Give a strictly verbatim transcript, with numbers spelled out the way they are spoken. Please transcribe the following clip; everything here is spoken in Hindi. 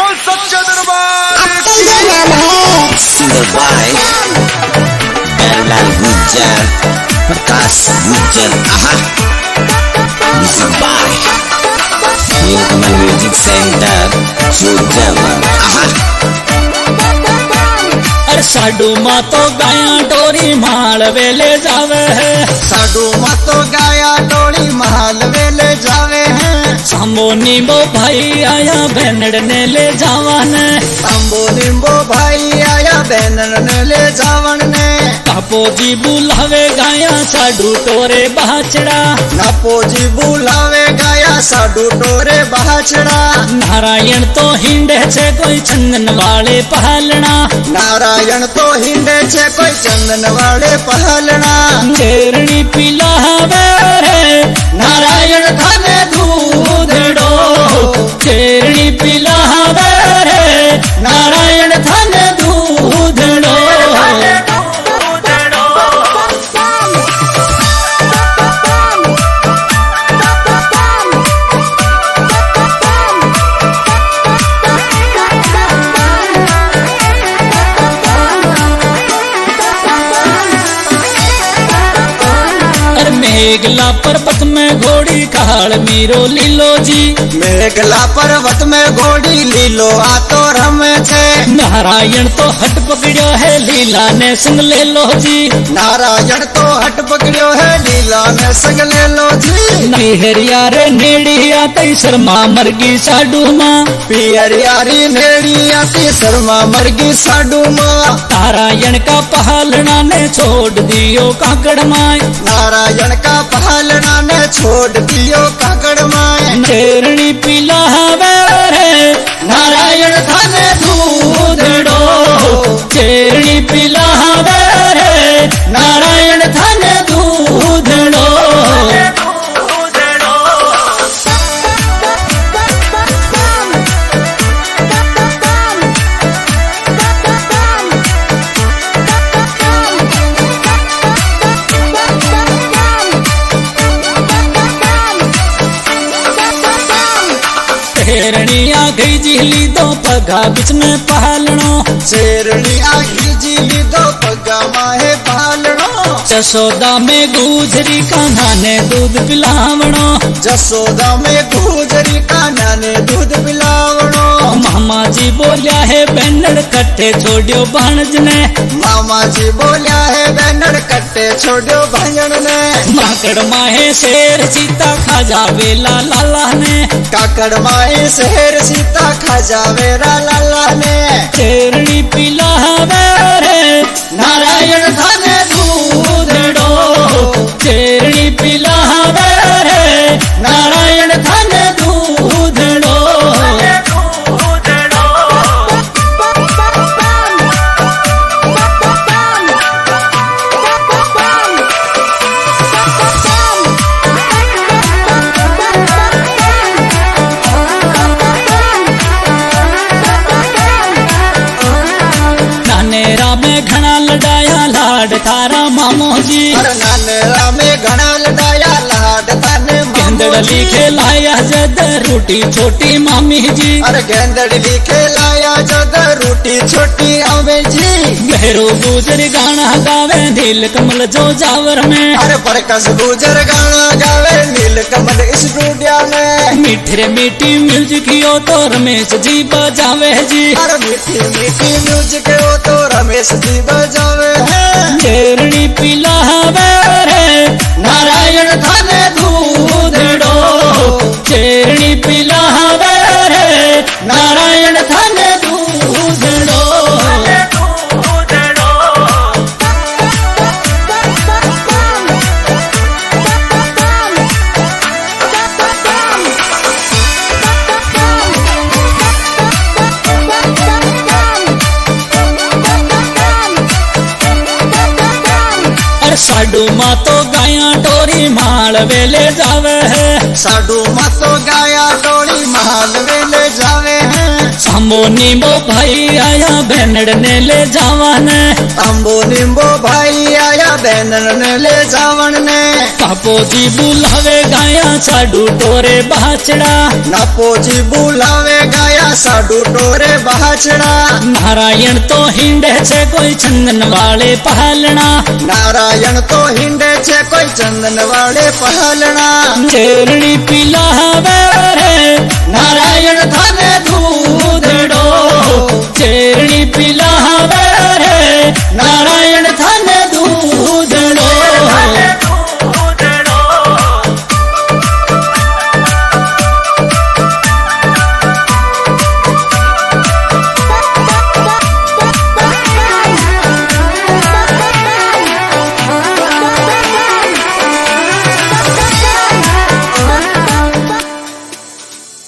बोल सच्चा दरबार सिंगर बाय प्यारेलाल गुज्जर, प्रकाश गुज्जर। आहा music by Neelkamal music centre Jojawar. आहा अरे साडू माँ तो गाया डोरी माल वेले जावे है, साडू माँ तो गाया डोरी माल वेले जावे है। सांबो नींबो भाई आया भेनड़ ने ले जावन, सांबो नींबो भाई आया भेनड़ ने ले जावन ने। कापो जी बुलावे गाया साडू टोरे बाचड़ा, नापो जी बुलावे गाया साडू टोरे बाचड़ा। नारायण तो हिंडे छे कोई चंदन वाले पहलना, नारायण तो हिंडे छे कोई चंदन वाले पहलना। चेरणी पिलावे रे नारायण थाने दूधड़ो, चेरणी पिलावे रे नारायण थाने दूधड़ो। मेघला पर्वत में घोड़ी काल मीरो लीलो जी, मेघला पर्वत में घोड़ी लीलो आ तो रमे छे। नारायण तो हट पकड़ियो है लीला ने संग ले लो जी, नारायण तो हट पकड़ियो है लीला ने संग ले लो जी। पिहरिया रे नेड़िया तई शर्मा मरगी साडू माँ, पिहरिया रे नेड़िया तई शर्मा मरगी साडू माँ। नारायण का पहलना ने छोड़ दियो काकड़ माय, नारायण का पहलना ने छोड़ दियो काकड़ माय। चेरणी पिलावे रे नारायण थाने दूधड़ो, चेरणी पिलावे रे नारायण थाने दूधड़ो। शेरणी आ गई जिहली दो पगा बिच में पहालनो, शेरणी आ गई जिहली दो पगा माहे पहालनो। जसोदा में गुजरी कान्हा ने दूध पिलावनो, जसोदा में गुजरी कान्हा ने दूध पिलावनो। मामा जी बोलिया है बेनड़ कट्टे छोड़ियो भाणज ने, मामा जी बोलिया है बेनड़ कट्टे छोड़ियो भांजन ने। काकड़ माहे शेर सीता खा जावे ला लाला ने, काकड़ माहे शेर सीता खा जावे रा लाला ने। चेरणी पिलावे रे नारायण थाने दूधड़ो, चेरणी पिलावे रे नारायण थाने दूधड़ो। नानेरा में घना लडाया लाड थारा मामो जी, अरे नानेरा में घना लडाया लाड थाने गेंदड़ी खेलाया जद रूटी छोटी मामी जी, अरे गेंदड़ी खेलाया जद रूटी छोटी आवे जी। गहरो गुजर गाना गावे नील कमल जो जावर में, अरे परकस गुजर गाना गावे नील कमल स्टूडियो में। मीठे मीठी म्यूजिक हो तो रमेश जी बजावे जी, अरे मीठी मीठी म्यूजिक हो तो रमेश जी बजावे है। चेरणी पिलावे रे नारायण थाने दूधड़ो, चेरणी पिलावे रे नारायण थाने दूधड़ो। साडू माँ तो गाया डोरी माल वेले जावे है, साडू माँ तो गाया डोरी माल वेले जावे है। सांबो नींबो भाई आया भेनड़ ने ले जावन, सांबो नींबो भाई आया भेनड़ ने ले जावन ने। कापो जी बुलावे गाया साडू टोरे बाचड़ा, नापो जी बुलावे गाया साडू टोरे बाछड़ा। नारायण तो हिंडे छे कोई चंदन वाले पहलना, नारायण तो हिंडे छे कोई चंदन वाले पहलना। चेरणी पिलावे रे नारायण